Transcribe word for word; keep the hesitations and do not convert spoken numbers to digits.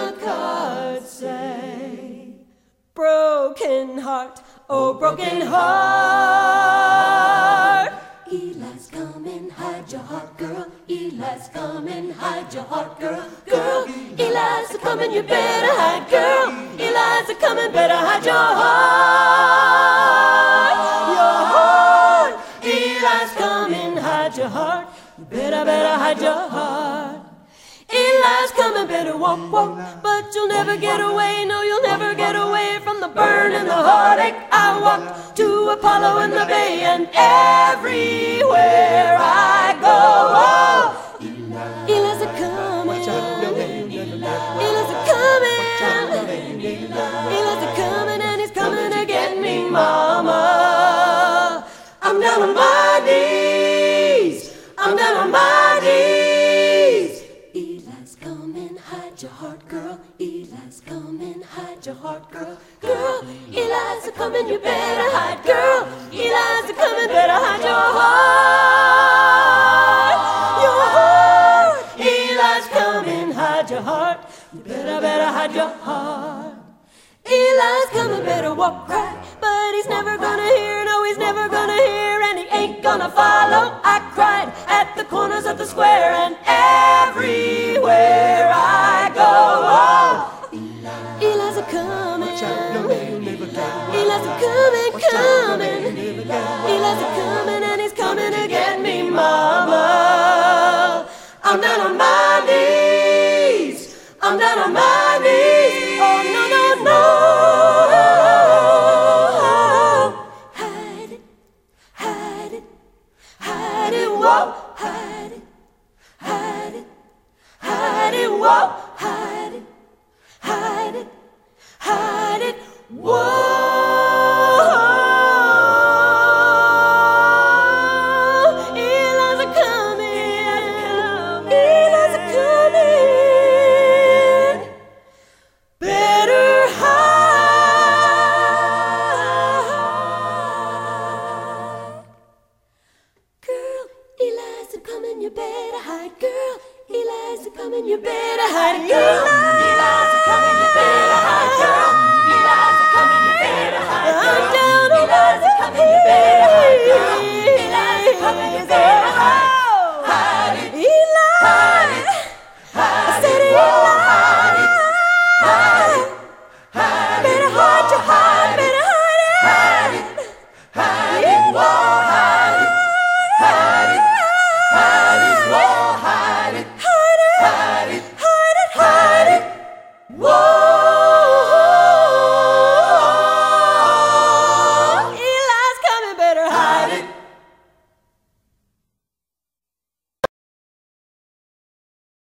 the cards say. Broken heart, oh broken heart. Eli's coming, hide your heart, girl. Eli's coming, hide your heart, girl. Girl, Eli's coming, you better hide, girl. Eli's coming, better hide your heart. Your heart. Eli's coming, hide your heart. You better, better hide your heart. Eli's coming, better walk, walk. But you'll never get away, no, you'll never get away from the burn and the heartache. I walked to Apollo in the bay, and everywhere I go, oh, Eli's a coming, Eli's a coming, Eli's a coming, and he's coming to get me, mama. I'm down on my knees, I'm down on my knees. Eli's coming, hide your heart, girl. Eli's coming, hide your heart, girl. Girl, Eli's coming, you better hide, girl. Eli's coming, better hide your heart. Your heart. Eli's coming, hide your heart. You better, better hide your heart. Eli's coming, better walk right, but he's never gonna hear, no, he's never gonna hear, and he ain't gonna follow. I cried at the corners of the square, and everywhere I go, oh, Eli's a coming, Eli's a coming, coming, Eli's a coming, and he's coming to get me, mama. I'm down on my knees, I'm down on my knees, oh no, no, no. Hide it, hide it, hide it, whoa, hide it, hide it, hide it, whoa, hide it, hide it, hide it, whoa. Eli's a coming, Eli's a coming. Better hide. Girl, Eli's a coming, you better hide, girl. Eli's a coming, you better hide, girl.